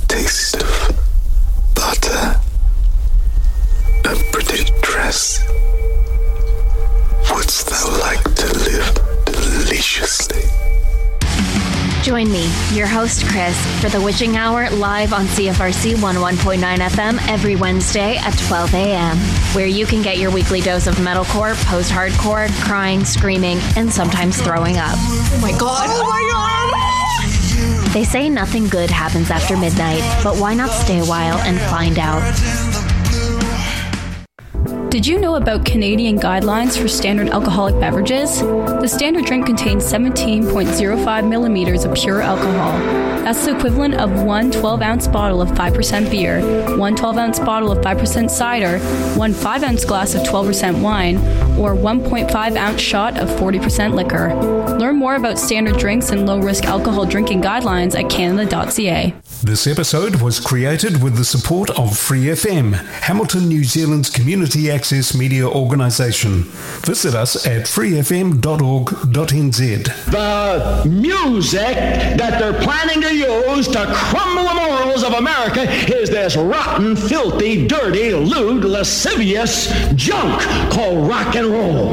taste of butter, a pretty dress. Wouldst thou like to live deliciously? Join me, your host Chris, for the Witching Hour live on CFRC 101.9 FM every Wednesday at 12 a.m., where you can get your weekly dose of metalcore, post-hardcore, crying, screaming, and sometimes throwing up. Oh my god! Oh my god! They say nothing good happens after midnight, but why not stay a while and find out? Did you know about Canadian guidelines for standard alcoholic beverages? The standard drink contains 17.05 millimeters of pure alcohol. That's the equivalent of one 12-ounce bottle of 5% beer, one 12-ounce bottle of 5% cider, one 5-ounce glass of 12% wine, or 1.5-ounce shot of 40% liquor. Learn more about standard drinks and low-risk alcohol drinking guidelines at canada.ca. This episode was created with the support of Free FM, Hamilton, New Zealand's community access media organisation. Visit us at freefm.org.nz. The music that they're planning to use to crumble the morals of America is this rotten, filthy, dirty, lewd, lascivious junk called rock and roll.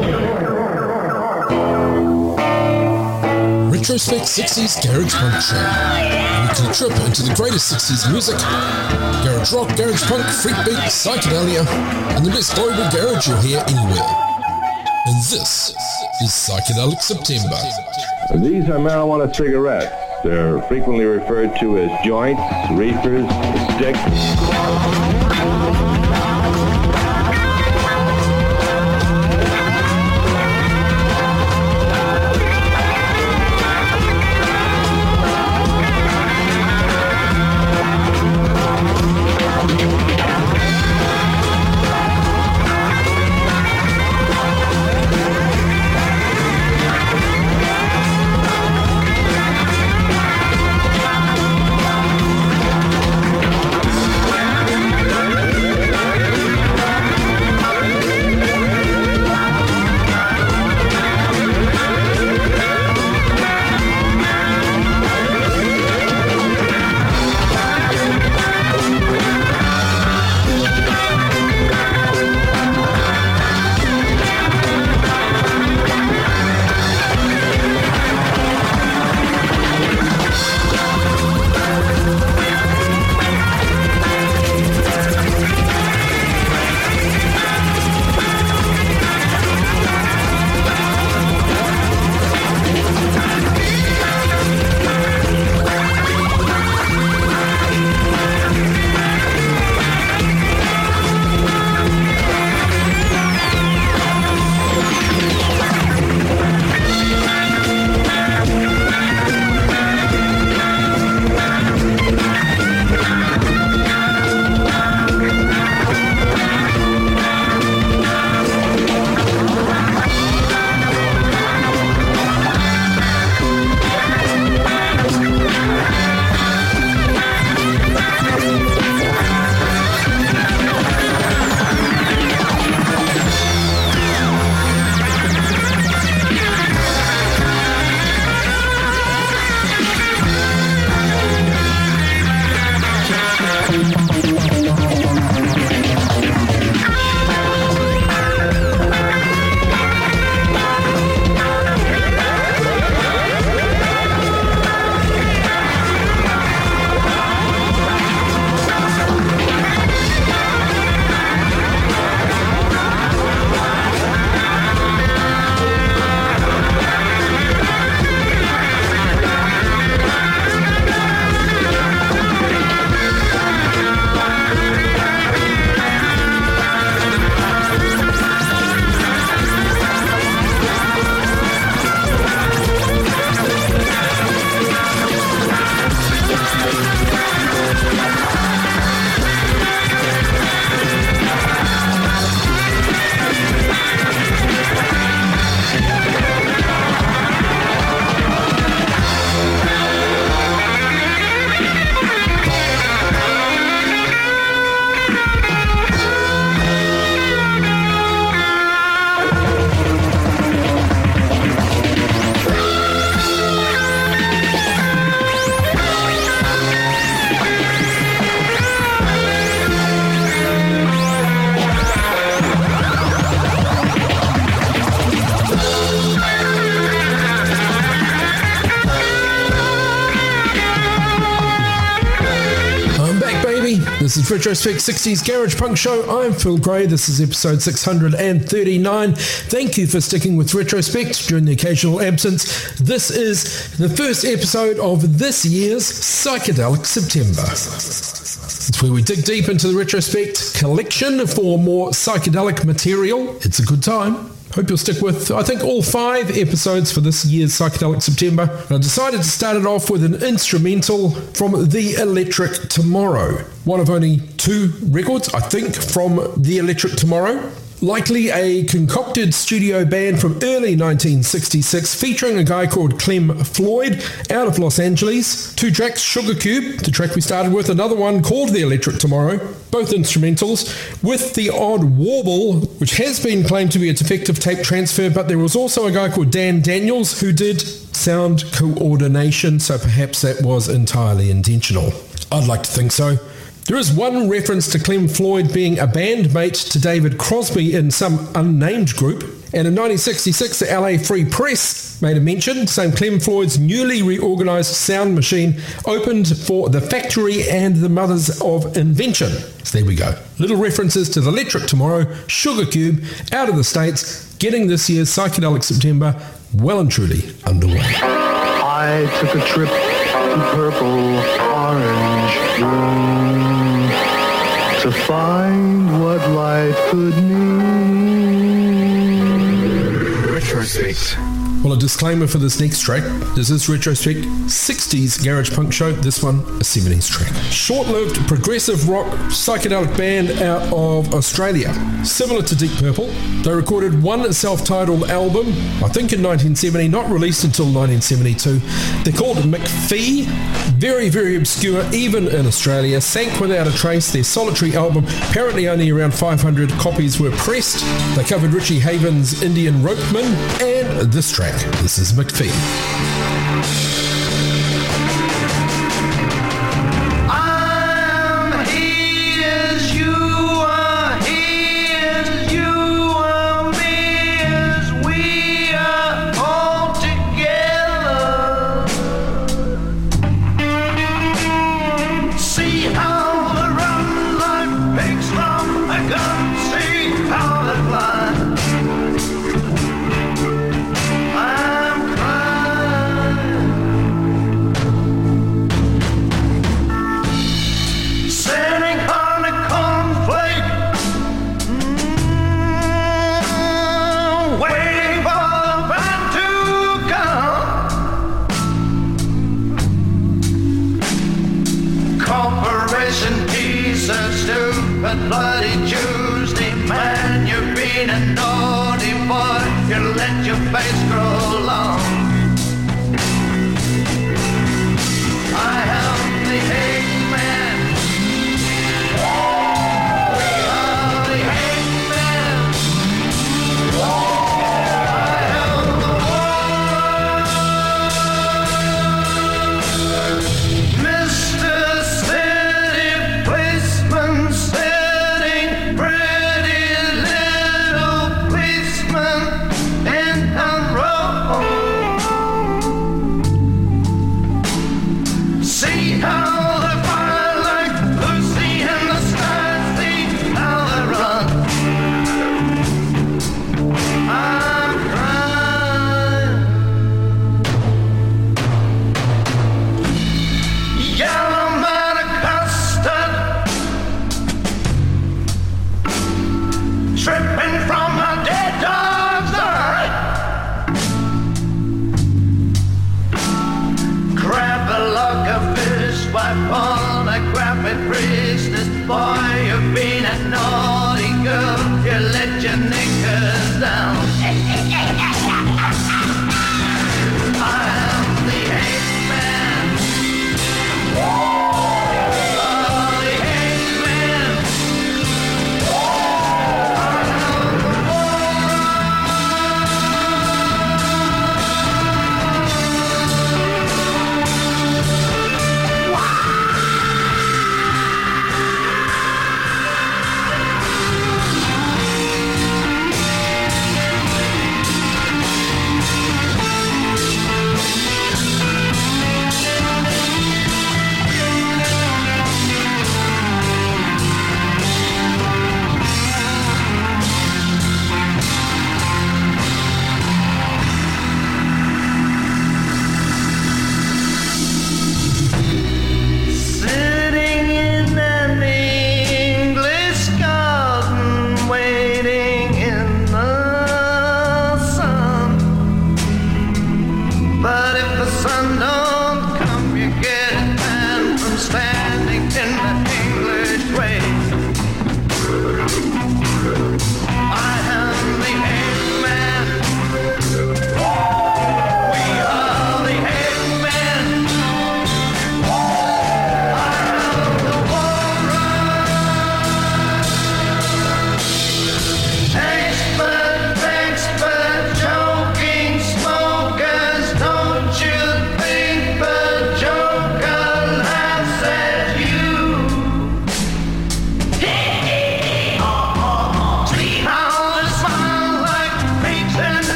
Retrospect 60s Garage Punk Show. A weekly trip into the greatest 60s music. Garage rock, garage punk, freakbeat, psychedelia, and the best global garage you'll hear anywhere. And this is Psychedelic September. These are marijuana cigarettes. They're frequently referred to as joints, reefers, sticks. This is Retrospect 60s Garage Punk Show. I'm Phil Gray. This is episode 639. Thank you for sticking with Retrospect during the occasional absence. This is the first episode of this year's Psychedelic September. It's where we dig deep into the Retrospect collection for more psychedelic material. It's a good time. Hope you'll stick with, I think, all 5 episodes for this year's Psychedelic September. I decided to start it off with an instrumental from The Electric Tomorrow. One of only 2 records, I think, from The Electric Tomorrow. Likely a concocted studio band from early 1966 featuring a guy called Clem Floyd out of Los Angeles. 2 tracks, Sugar Cube, the track we started with, another one called The Electric Tomorrow, both instrumentals, with the odd warble, which has been claimed to be a defective tape transfer, but there was also a guy called Dan Daniels who did sound coordination, so perhaps that was entirely intentional. I'd like to think so. There is one reference to Clem Floyd being a bandmate to David Crosby in some unnamed group, and in 1966 the LA Free Press made a mention saying Clem Floyd's newly reorganised sound machine opened for the Factory and the Mothers of Invention. So there we go. Little references to The Electric Tomorrow, Sugar Cube, out of the States, getting this year's Psychedelic September well and truly underway. I took a trip to purple, orange, blue to find what life could mean. Retrospect. Well, a disclaimer for this next track. This is Retrospect 60s Garage Punk Show. This one, a 70s track. Short-lived progressive rock psychedelic band out of Australia. Similar to Deep Purple, they recorded one self-titled album, I think in 1970, not released until 1972. They're called McPhee. Very, very obscure, even in Australia. Sank without a trace. Their solitary album, apparently only around 500 copies were pressed. They covered Richie Havens' Indian Ropeman, and this track. This is McPhee. Bloody Tuesday, man, you've been a naughty boy. You let your face grow long. I am the Eggman. We are the Eggman. I am the one. Mr. City Policeman. Boy, you've been a naughty girl. You let your knickers down. I am the Eggman. Oh, the Eggman. I am the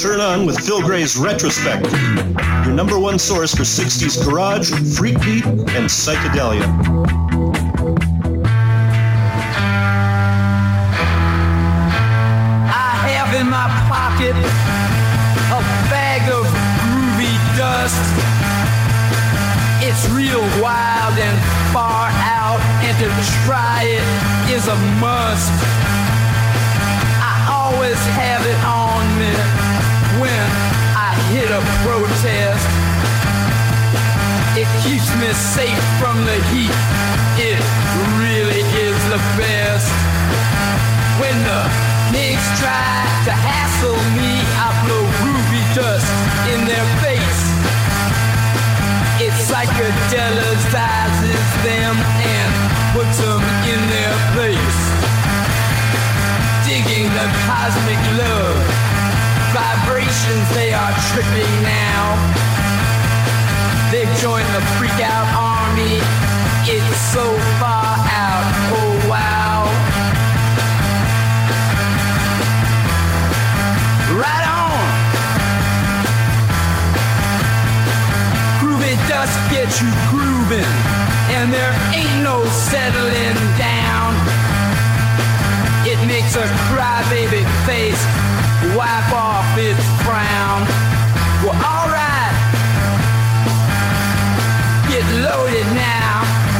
Turn On with Phil Gray's Retrospect, your number one source for 60s garage, freak beat, and psychedelia. I have in my pocket a bag of groovy dust. It's real wild and far out, and to try it is a must. I always have it on me when I hit a protest. It keeps me safe from the heat. It really is the best. When the pigs try to hassle me, I blow groovy dust in their face. It psychedelizes them and puts them in their place. Digging the cosmic love vibrations, they are tripping now. They've joined the freak out army. It's so far out, oh wow. Right on. Groovy dust gets you grooving, and there ain't no settling down. It makes a crybaby face wipe off its frown. Well, alright, get loaded now.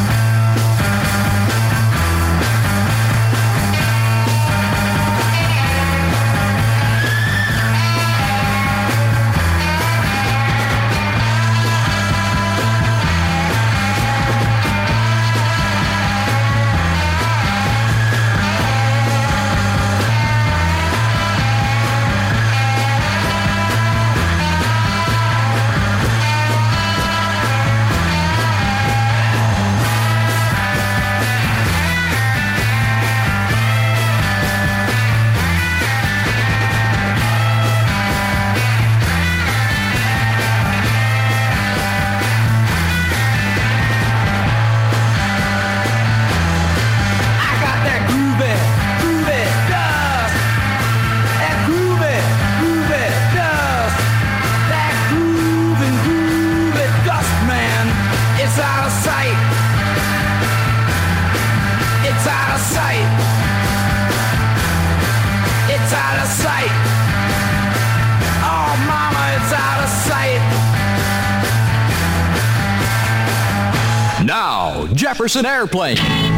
Jefferson Airplane.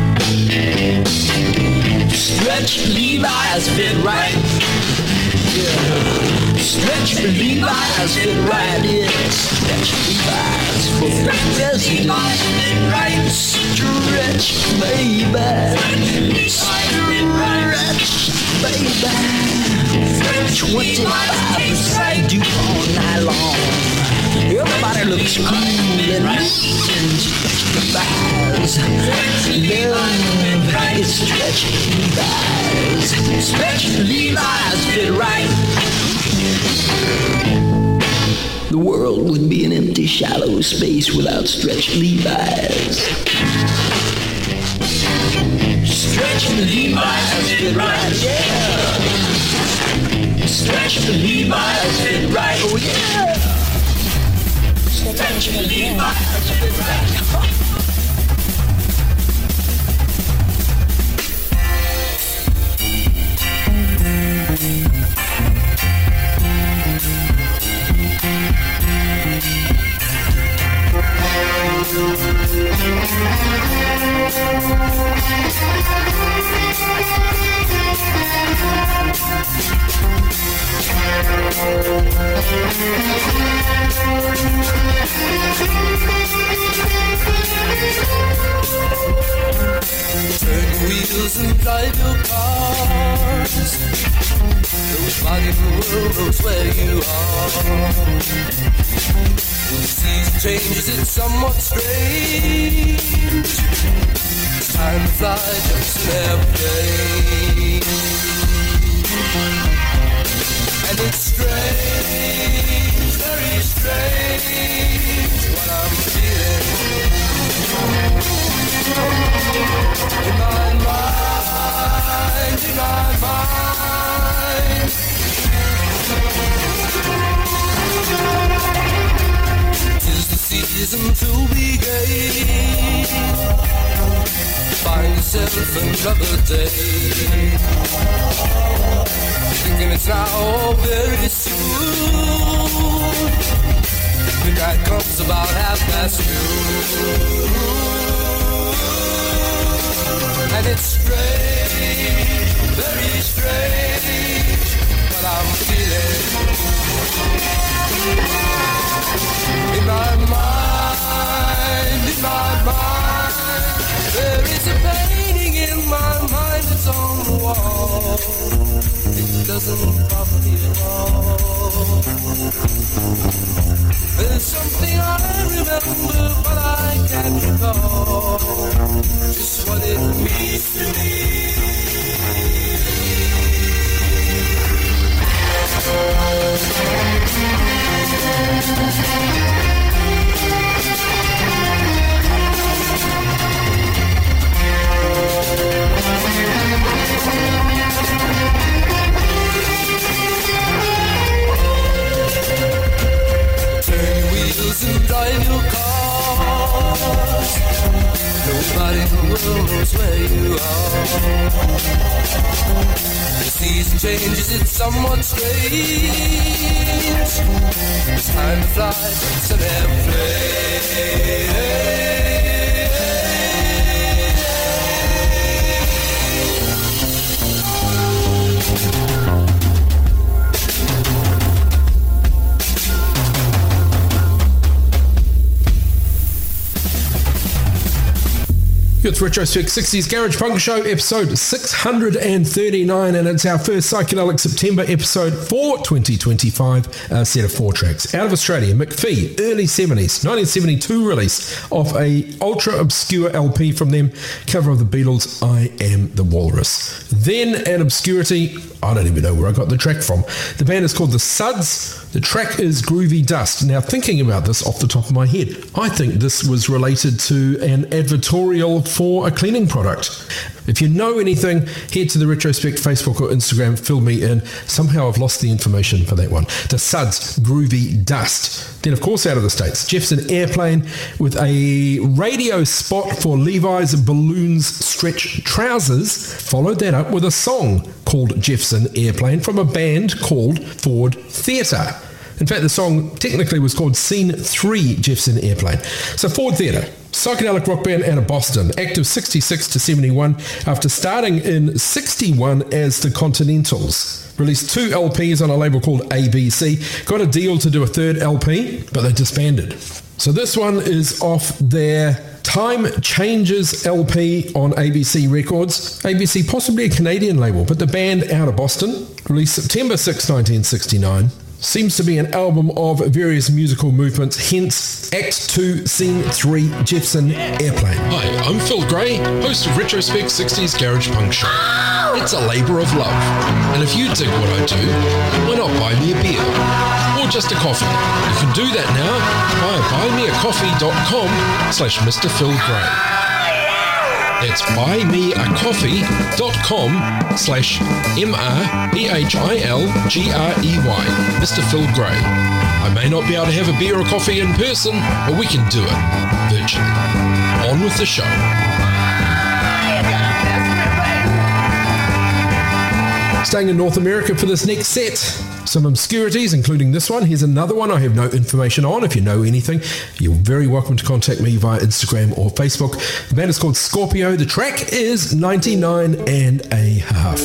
Stretch Levi's fit right. Yeah. Stretch Levi's fit right. Yeah. Stretch Levi's for Stretch Levi's fit right. Stretch baby. Stretch baby. 25% due all night long. Everybody looks cool and neat and Stretch Levi's. Love is Stretch Levi's. Stretch Levi's fit right. The world would be an empty, shallow space without Stretch Levi's. Stretch Levi's fit right, yeah. Stretch Levi's fit right, oh yeah. Stretch Levi's fit right. Turn the wheels and drive your cars. Nobody in the world knows where you are. The season changes, it's somewhat strange. Time to fly just an airplane. And it's strange, very strange, what I'm feeling. In my mind, reason to be gay. Find yourself another day. Thinking it's now or very soon. Midnight comes about 2:30. And it's strange, very strange, but I'm feeling in my mind, there is a painting in my mind that's on the wall. It doesn't bother me at all. There's something I remember, but I can't recall just what it means to me. Turn your wheels and drive your cars. Nobody in the world knows where you are. The season changes, it's somewhat strange. It's time to fly, it's an airplane. It's Retrospect 60s Garage Punk Show, episode 639, and it's our first Psychedelic September episode for 2025, a set of 4 tracks. Out of Australia, McPhee, early 70s, 1972 release of a ultra-obscure LP from them, cover of the Beatles' I Am the Walrus. Then, at Obscurity, I don't even know where I got the track from. The band is called The Suds. The track is Groovy Dust. Now, thinking about this off the top of my head, I think this was related to an advertorial for a cleaning product. If you know anything, head to the Retrospect Facebook or Instagram, fill me in. Somehow I've lost the information for that one. The Suds, Groovy Dust. Then, of course, out of the States, Jefferson Airplane with a radio spot for Levi's Balloons Stretch Trousers. Followed that up with a song called Jefferson Airplane from a band called Ford Theatre. In fact, the song technically was called Scene 3 Jefferson Airplane. So Ford Theatre, psychedelic rock band out of Boston, active 66 to 71, after starting in 61 as the Continentals. Released 2 LPs on a label called ABC, got a deal to do a 3rd LP, but they disbanded. So this one is off their Time Changes LP on ABC Records. ABC, possibly a Canadian label, but the band out of Boston, released September 6, 1969. Seems to be an album of various musical movements, hence Act 2, Scene 3, Jefferson Airplane. Hi, I'm Phil Gray, host of Retrospect 60s Garage Punk Show. It's a labour of love, and if you dig what I do, why not buy me a beer? Or just a coffee. You can do that now via buymeacoffee.com/Mr. Phil Gray. That's buymeacoffee.com/MrPhilGrey, Mr. Phil Gray. I may not be able to have a beer or coffee in person, but we can do it virtually. On with the show. Staying in North America for this next set, some obscurities, including this one. Here's another one I have no information on. If you know anything, you're very welcome to contact me via Instagram or Facebook. The band is called Scorpio. The track is 99 and a half.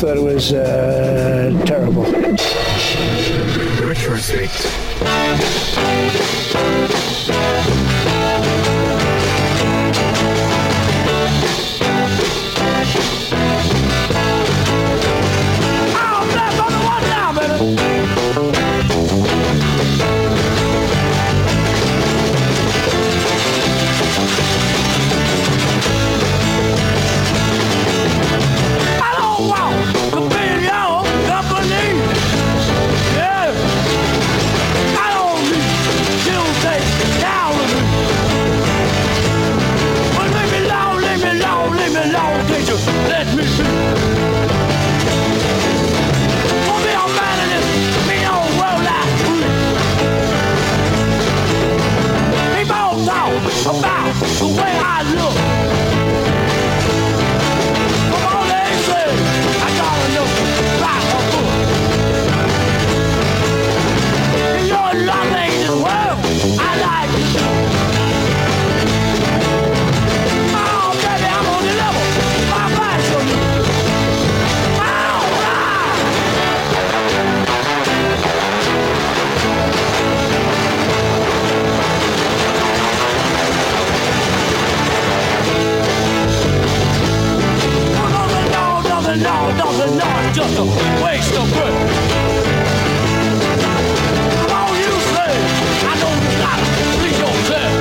thought it was terrible. Retrospect. Let me be. For me, I'm man in this mean old world like free. People talk about the way I look. Come on, they say I gotta look like a book. And you're loving this world, I like it. Oh, baby, I'm on the level. No, it's just a waste of breath. Come on, you say, I know you gotta please yourself.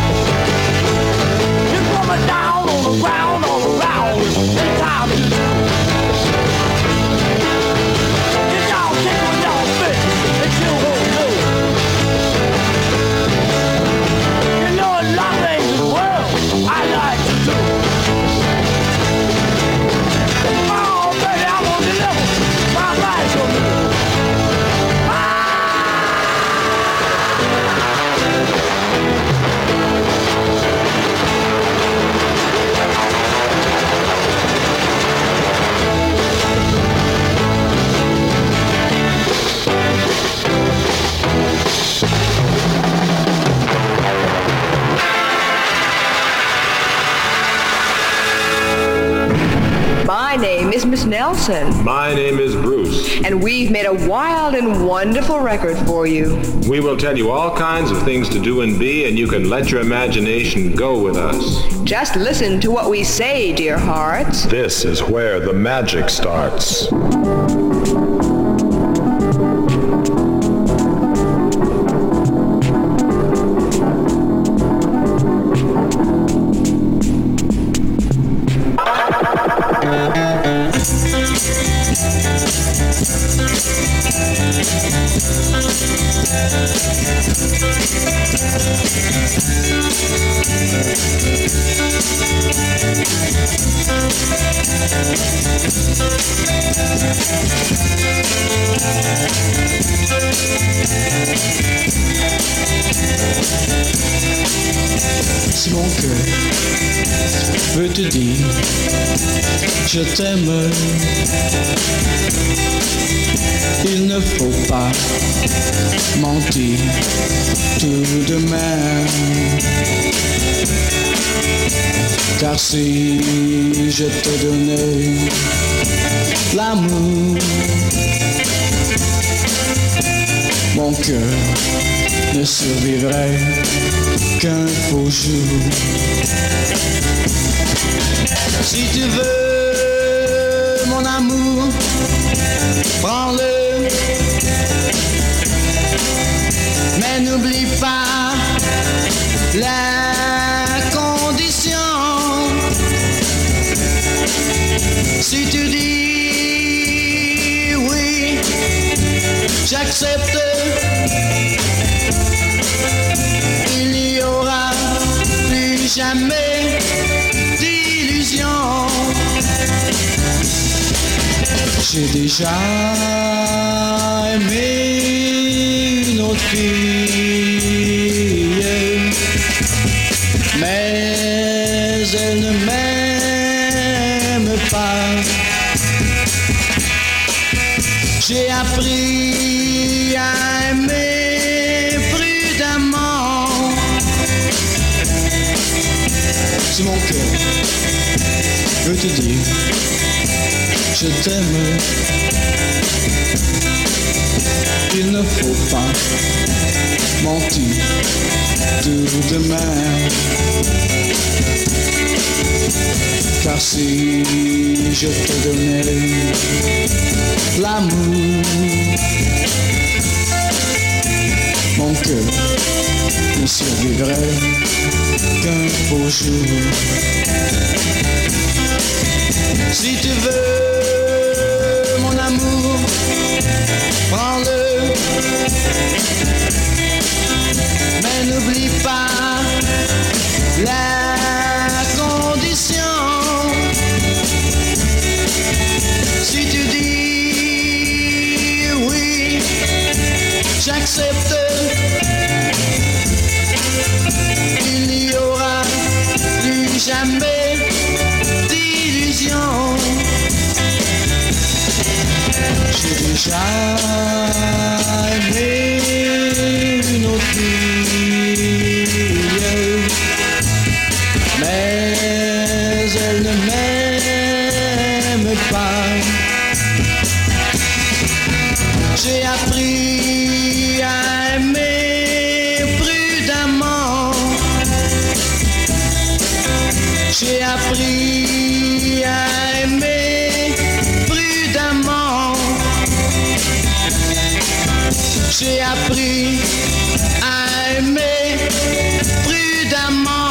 You put me down on the ground, all around, anytime you do. You don't kick with your fist, and you won't do. You know a lot of things in the world I like to do. My name is Miss Nelson. My name is Bruce. And we've made a wild and wonderful record for you. We will tell you all kinds of things to do and be, and you can let your imagination go with us. Just listen to what we say, dear hearts. This is where the magic starts. Si mon cœur veut te dire je t'aime, il ne faut pas mentir tout de même. Car si je te donnais l'amour, mon cœur ne survivrait qu'un faux jour. Si tu veux mon amour, prends-le, mais n'oublie pas la condition. Si tu dis oui, j'accepte. Il n'y aura plus jamais d'illusion. J'ai déjà aimé une autre fille, mais elle ne m'aime pas. J'ai appris à aimer prudemment. Si mon cœur veut te dire je t'aime. Il ne faut pas mentir tout de même. Car si je te donnais l'amour, mon cœur ne survivrait qu'un beau jour. Si tu veux mon amour, prends-le. Mais n'oublie pas la condition. Si tu dis oui, j'accepte. Il n'y aura plus jamais d'illusion. J'ai déjà aimé une autre fille, mais elle ne m'aime pas. J'ai appris à aimer prudemment. J'ai appris à aimer prudemment. J'ai appris à aimer prudemment.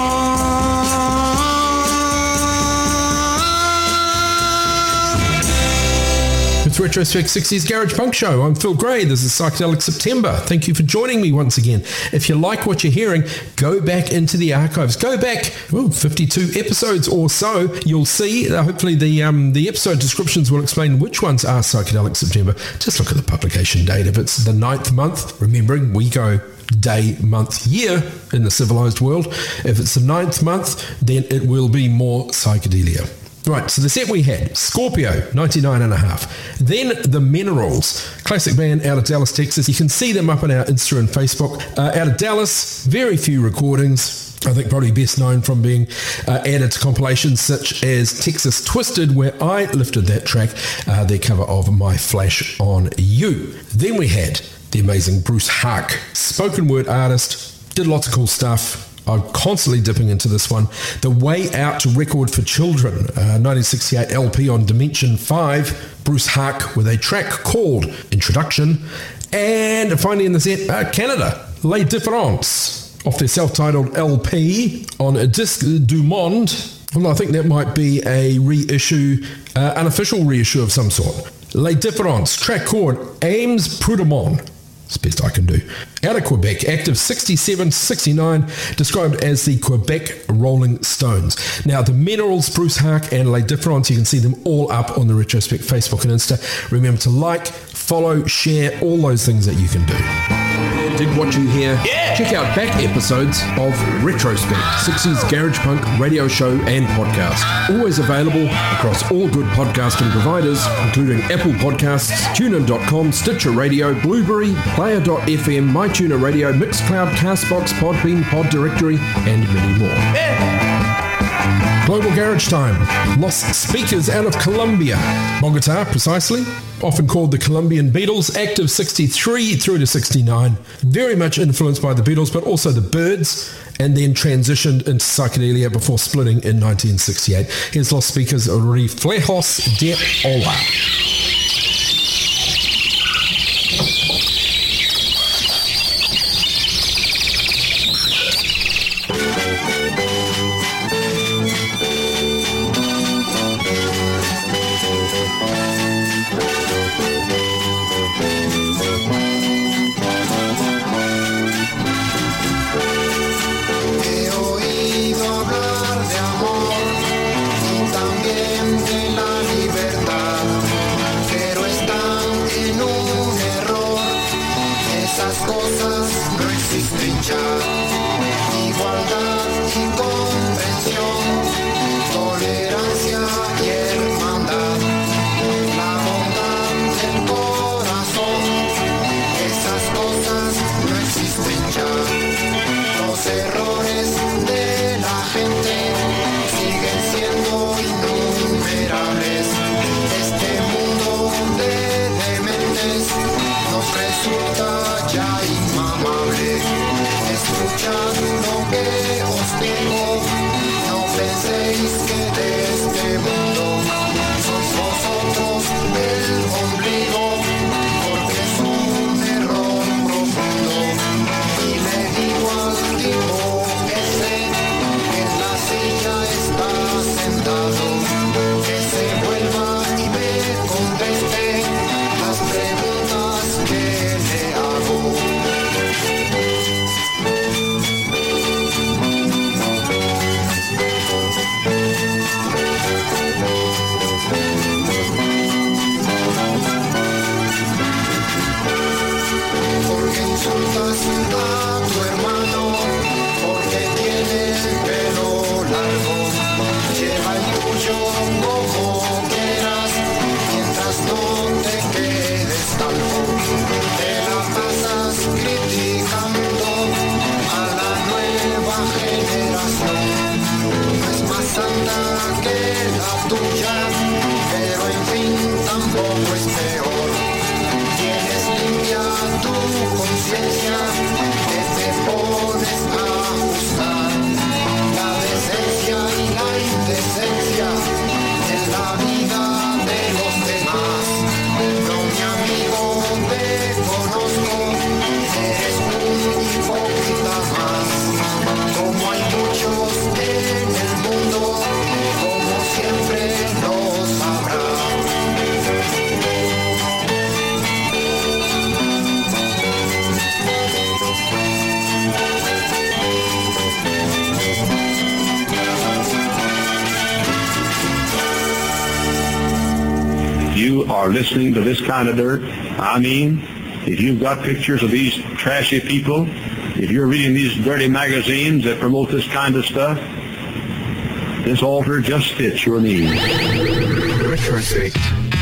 It's Retrospect 60s Garage Punk Show. I'm Phil Gray. This is Psychedelic September. Thank you for joining me once again. If you like what you're hearing, go back into the archives. Go back 52 episodes or so. You'll see, hopefully the episode descriptions will explain which ones are Psychedelic September. Just look at the publication date. If it's the 9th month, remembering we go day, month, year in the civilized world. If it's the 9th month, then it will be more psychedelia. Right, so the set we had, Scorpio, 99.5. Then The Minerals, classic band out of Dallas, Texas. You can see them up on our Insta and Facebook. Out of Dallas, very few recordings. I think probably best known from being added to compilations such as Texas Twisted, where I lifted that track, their cover of My Flash on You. Then we had the amazing Bruce Haak, spoken word artist, did lots of cool stuff. I'm constantly dipping into this one. The Way Out record for children, 1968 LP on Dimension 5, Bruce Haak with a track called Introduction. And finally in the set, Canada, Les Différences, off their self-titled LP on a Disque du Monde. Well, I think that might be a reissue, unofficial reissue of some sort. Les Différences, track called Ames Prud'homme. It's the best I can do. Out of Quebec, active 67-69, described as the Quebec Rolling Stones. Now, The Minerals, Bruce Haak, and Les Différences, you can see them all up on the Retrospect Facebook and Insta. Remember to like, follow, share, all those things that you can do. Did what you hear? Yeah! Check out back episodes of Retrospect, 60s Garage Punk radio show and podcast. Always available across all good podcasting providers, including Apple Podcasts, TuneIn.com, Stitcher Radio, Blueberry, Player.fm, MyTuner Radio, Mixcloud, Castbox, Podbean, Pod Directory, and many more. Yeah. Global Garage Time. Lost Speakers out of Colombia. Bogota, precisely. Often called the Colombian Beatles. Active 63 through to 69. Very much influenced by the Beatles, but also the Byrds, and then transitioned into psychedelia before splitting in 1968. Here's Lost Speakers, Reflejos de Ola. También de la libertad. pero en fin tampoco es peor. Tienes limpia tu conciencia, que te pones a juzgar la decencia y la indecencia de la vida de los demás. No, mi amigo, te conozco, eres un hipócrita más. Como hay muchos en el mundo, como siempre lo sabrá. You are listening to this kind of dirt. I mean, if you've got pictures of these trashy people, if you're reading these dirty magazines that promote this kind of stuff, this altar just fits your needs. Retrospect.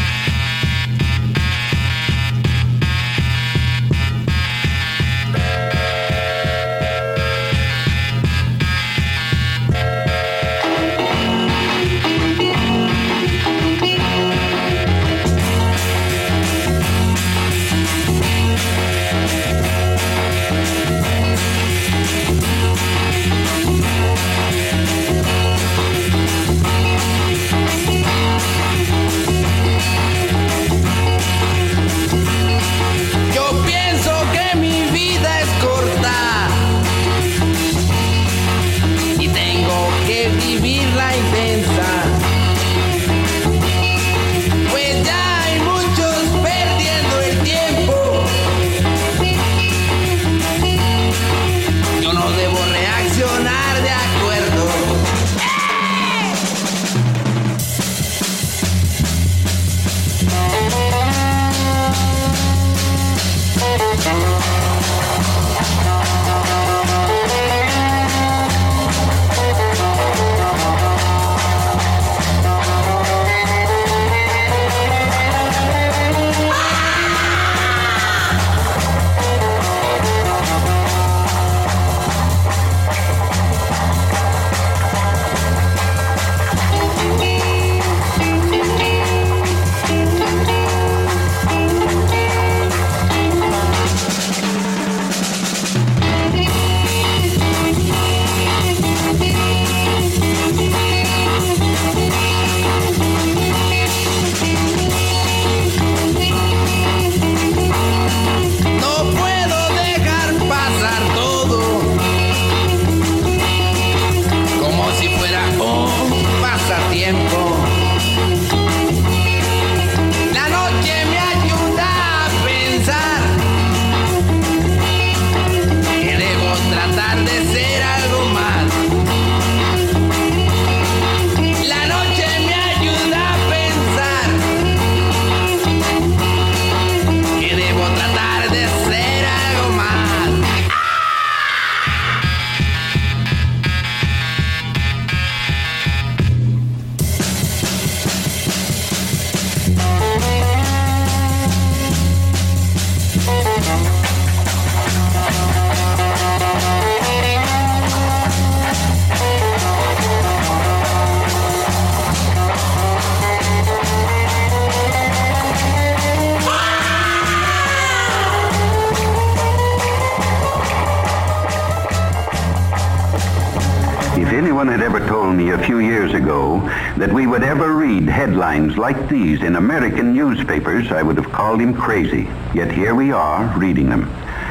A few years ago that we would ever read headlines like these in American newspapers, I would have called him crazy. Yet here we are, reading them.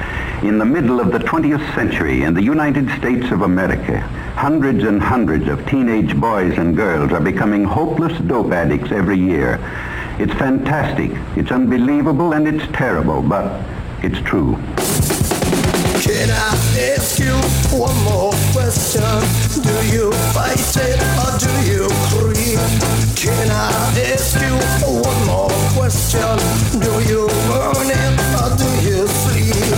In the middle of the 20th century in the United States of America, hundreds and hundreds of teenage boys and girls are becoming hopeless dope addicts every year. It's fantastic, it's unbelievable, and it's terrible, but it's true. Can I ask you one more question? Do you fight it or do you creep? Can I ask you one more question? Do you burn it or do you sleep?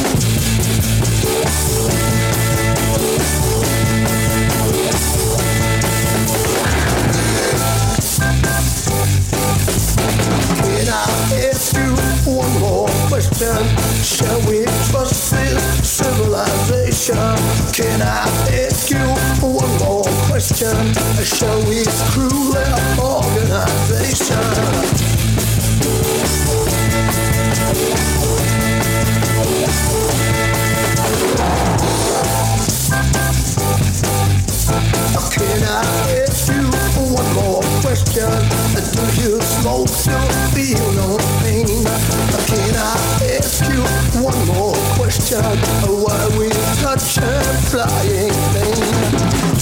Can I ask you one more question? Shall we trust this civilization? Can I ask you one more question? Shall we screw their organization? supposed to feel no pain. Can I ask you one more question? Why we touch a flying thing?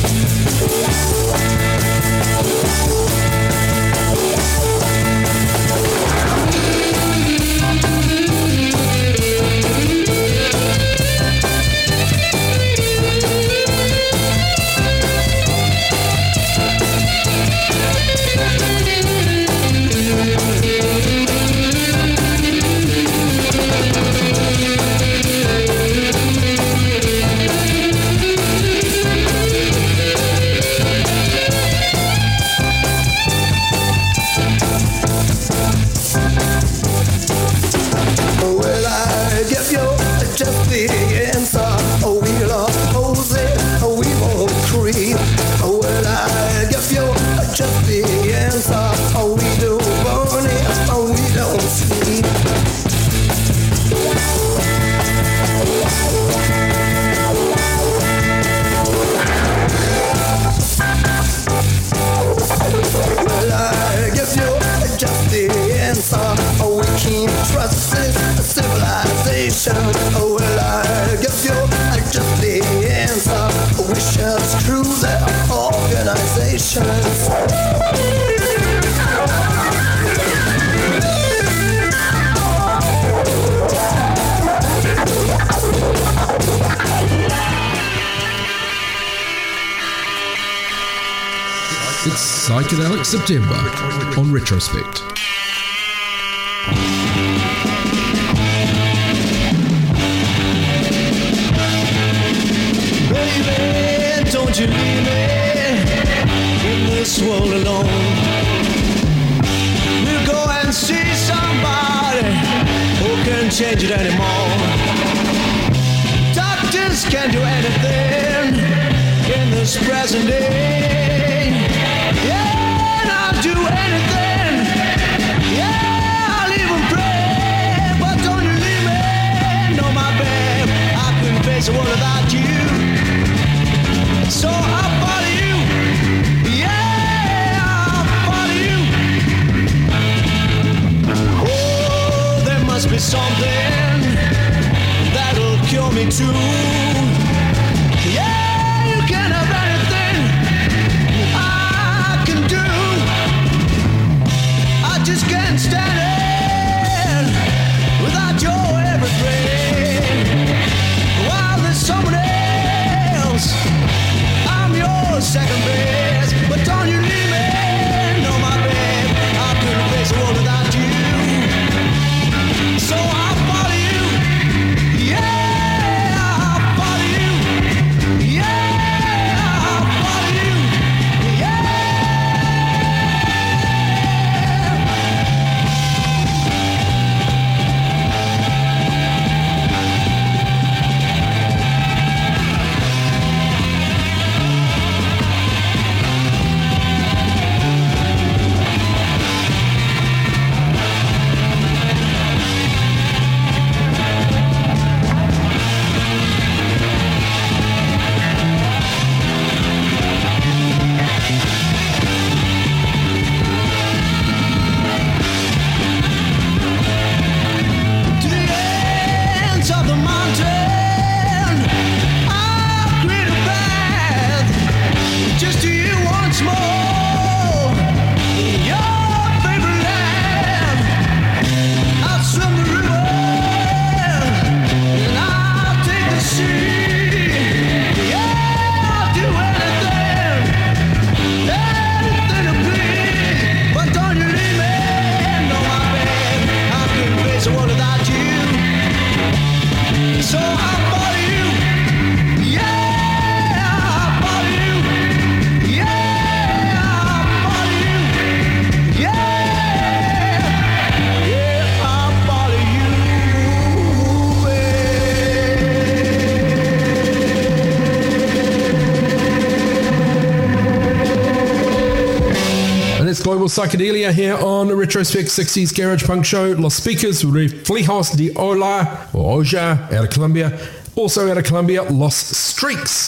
Just the answer, we'll oppose it, we won't creep. Well, I give you just the answer, we do burn it, we don't sleep. Well, I give you just the answer, we can't trust this civilization. Well, I give you just the answer. We shall screw their organizations. It's Psychedelic September on Retrospect. Baby, don't you leave me in this world alone. We'll go and see somebody who can change it anymore. Doctors can't do anything in this present day. Yeah, and I'll do anything. Yeah, I'll even pray. But don't you leave me, no my babe, I couldn't face the world without you. So I'll follow you, yeah, I'll follow you. Oh, there must be something that'll cure me too. Yeah, you can have anything I can do. I just can't stand it without your everything. While there's someone else, second best, but don't you leave me, no my babe, I couldn't face the world without you. So I'll follow you, yeah, I'll follow you, yeah, I'll follow you, yeah. Global Psychedelia here on the Retrospect 60s Garage Punk Show. Los Speakers, Reflejos de Ola, or Oja, out of Colombia. Also out of Colombia, Los Streaks,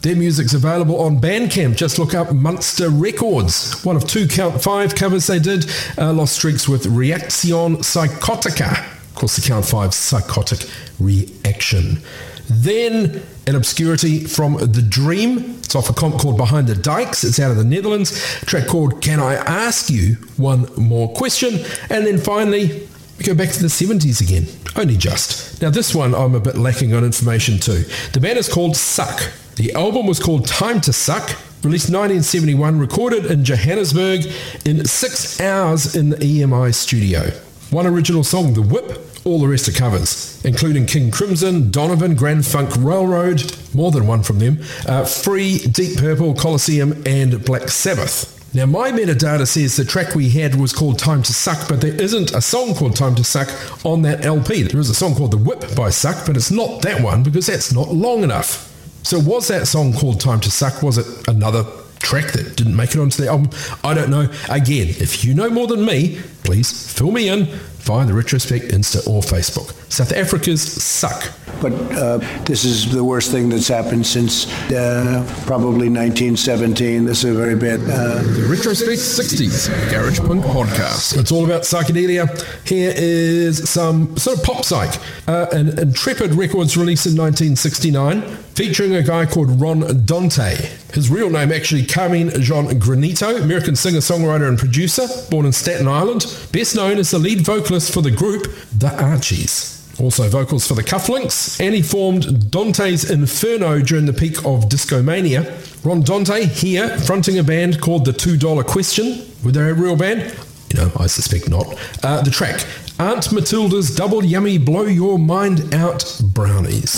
Their music's available on Bandcamp. Just look up Munster Records. One of 2 Count 5 covers they did. Lost Streaks with Reaction Psychotica. Of course, the Count 5 Psychotic Reaction. Then an obscurity from The Dream. It's off a comp called Behind the Dikes. It's out of the Netherlands. A track called Can I Ask You One More Question? And then finally, we go back to the 70s again. Only just. Now this one I'm a bit lacking on information too. The band is called Suck. The album was called Time to Suck. Released 1971, recorded in Johannesburg in 6 hours in the EMI studio. One original song, The Whip. All the rest are covers, including King Crimson, Donovan, Grand Funk Railroad, more than one from them, Free, Deep Purple, Colosseum, and Black Sabbath. Now, my metadata says the track we had was called Time to Suck, but there isn't a song called Time to Suck on that LP. There is a song called The Whip by Suck, but it's not that one because that's not long enough. So was that song called Time to Suck? Was it another track that didn't make it onto the album? I don't know. Again, if you know more than me, please fill me in via the Retrospect Insta or Facebook. South Africa's Suck. But this is the worst thing that's happened since probably 1917. This is a very bad... The Retrospect 60s Garage Punk Podcast. It's all about psychedelia. Here is some sort of pop psych. An Intrepid Records release in 1969 featuring a guy called Ron Dante. His real name actually Carmine Jean Granito, American singer-songwriter and producer, born in Staten Island, best known as the lead vocalist for the group The Archies. Also vocals for the Cufflinks, and he formed Dante's Inferno during the peak of Discomania. Ron Dante here fronting a band called the $2 Question. Were they a real band? You know, I suspect not. The track, Aunt Matilda's Double Yummy Blow Your Mind Out Brownies.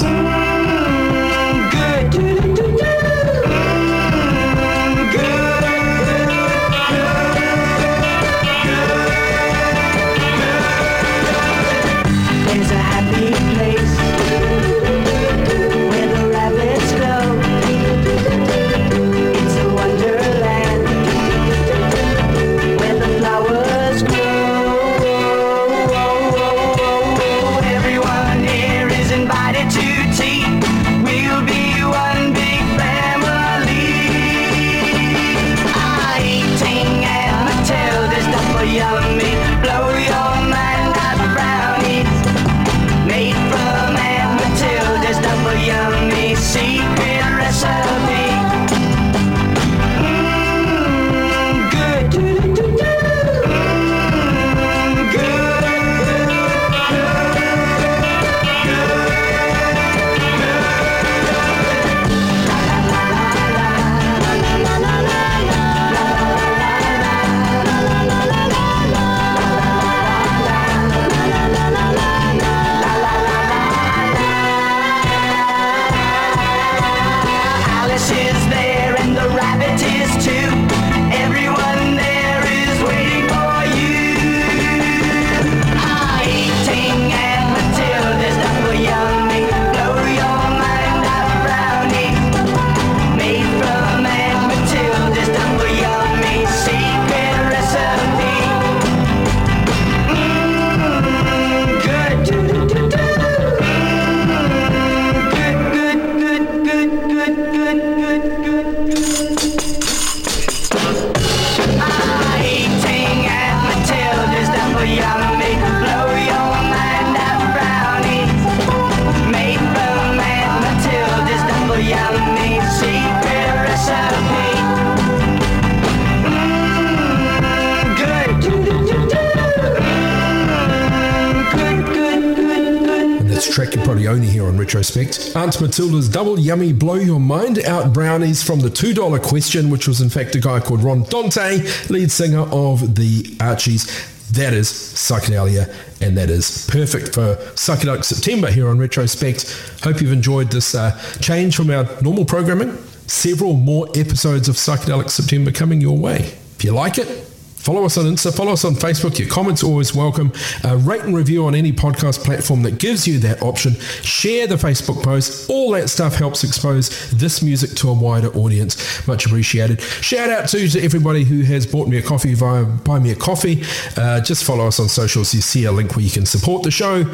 Track you probably only hear on Retrospect. Aunt Matilda's Double Yummy Blow Your Mind Out Brownies from the $2 Question, which was in fact a guy called Ron Dante, lead singer of the Archies. That is psychedelia, and that is perfect for Psychedelic September here on Retrospect. Hope you've enjoyed this change from our normal programming. Several more episodes of Psychedelic September coming your way. If you like it, follow us on Insta, follow us on Facebook. Your comments are always welcome. Rate and review on any podcast platform that gives you that option. Share the Facebook post. All that stuff helps expose this music to a wider audience. Much appreciated. Shout out to everybody who has bought me a coffee via Buy Me a Coffee. Just follow us on socials. You see a link where you can support the show.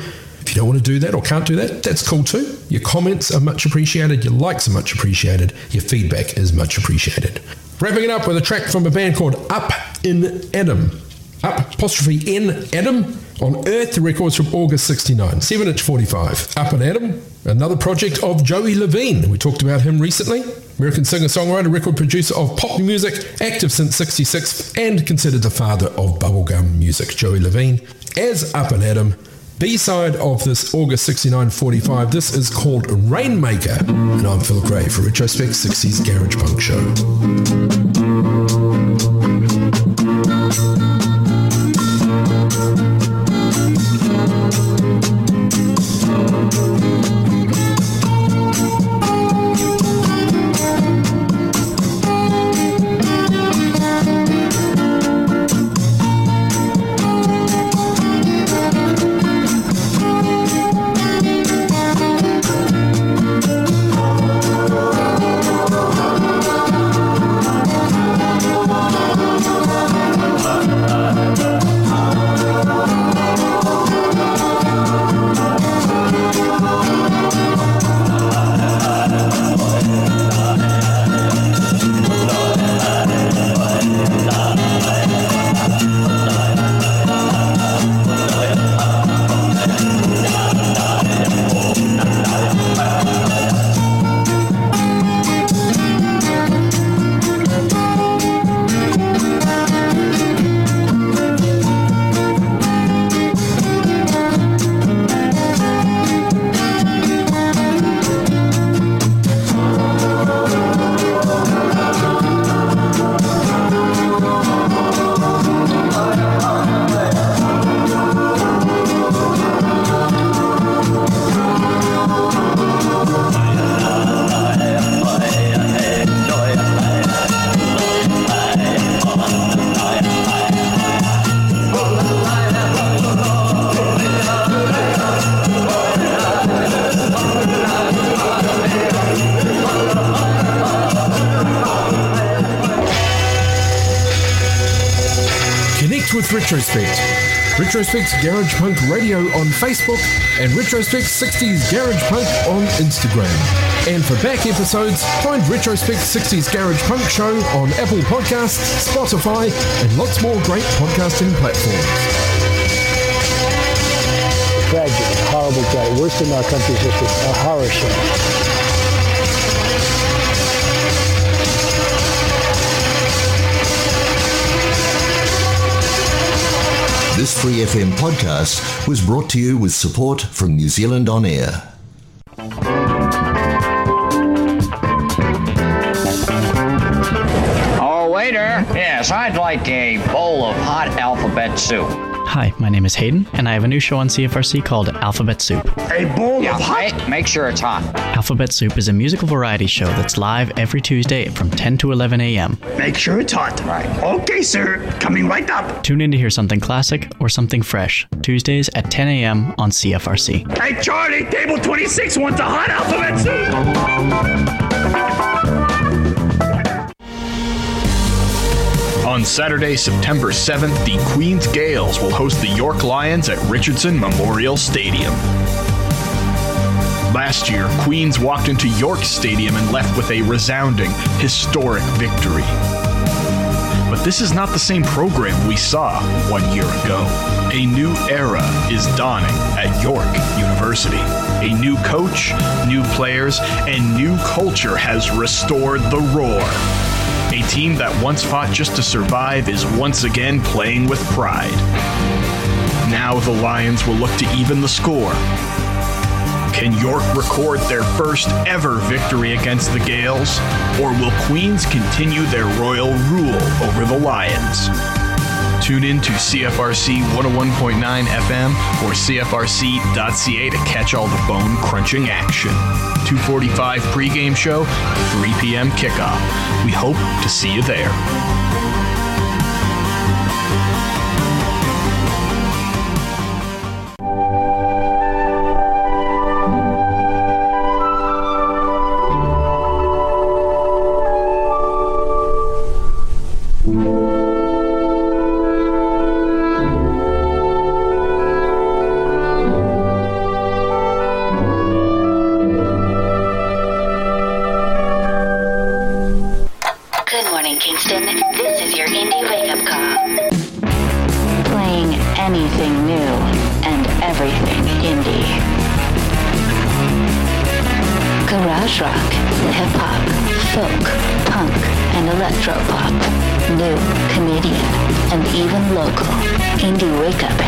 If you don't want to do that or can't do that, that's cool too. Your comments are much appreciated, your likes are much appreciated, your feedback is much appreciated. Wrapping it up with a track from a band called Up in Adam. Up''in Adam on Earth Records from August 69, 7-inch 45. Up in Adam, another project of Joey Levine. We talked about him recently. American singer-songwriter, record producer of pop music, active since 66 and considered the father of bubblegum music. Joey Levine as Up in Adam. B-side of this August 69 45. This is called Rainmaker. And I'm Phil Gray for Retrospect 60s Garage Punk Show. With Retrospect. Retrospect Garage Punk Radio on Facebook and Retrospect 60s Garage Punk on Instagram. And for back episodes, find Retrospect 60s Garage Punk Show on Apple Podcasts, Spotify, and lots more great podcasting platforms. Tragedy, horrible tragedy, worst in our country's history, a horror show. This Free FM podcast was brought to you with support from New Zealand On Air. Oh, waiter. Yes, I'd like a bowl of hot alphabet soup. Hi, my name is Hayden, and I have a new show on CFRC called Alphabet Soup. A bowl of hot? Make sure it's hot. Alphabet Soup is a musical variety show that's live every Tuesday from 10 to 11 a.m. Make sure it's hot. Right. Okay, sir. Coming right up. Tune in to hear something classic or something fresh. Tuesdays at 10 a.m. on CFRC. Hey, Charlie, table 26 wants a hot alphabet soup. On Saturday, September 7th, the Queens Gales will host the York Lions at Richardson Memorial Stadium. Last year, Queens walked into York Stadium and left with a resounding, historic victory. But this is not the same program we saw 1 year ago. A new era is dawning at York University. A new coach, new players, and new culture has restored the roar. A team that once fought just to survive is once again playing with pride. Now the Lions will look to even the score. Can York record their first ever victory against the Gales? Or will Queens continue their royal rule over the Lions? Tune in to CFRC 101.9 FM or CFRC.ca to catch all the bone-crunching action. 2:45 pregame show, 3 p.m. kickoff. We hope to see you there. anything new and everything indie. Garage rock, hip-hop, folk, punk, and electropop. New, Canadian, and even local. Indie wake-up